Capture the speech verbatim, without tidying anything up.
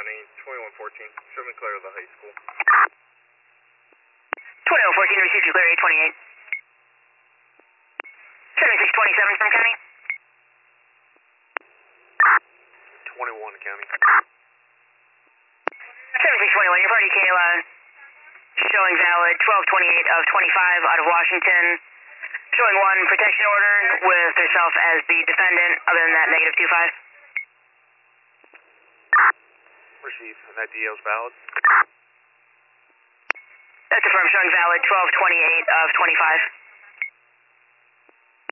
County, twenty-one fourteen. Show me clear of the high school. twenty-one fourteen, received you clear eight twenty-eight. seventy-six twenty-seven from County. twenty-one County. seventy-six twenty-one, your party Kayla, showing valid twelve twenty-eight of twenty-five out of Washington. Showing one protection order with herself as the defendant. Other than that, negative two five. Receive. And that D O's valid? That's affirmed, showing valid twelve twenty-eight of twenty-five.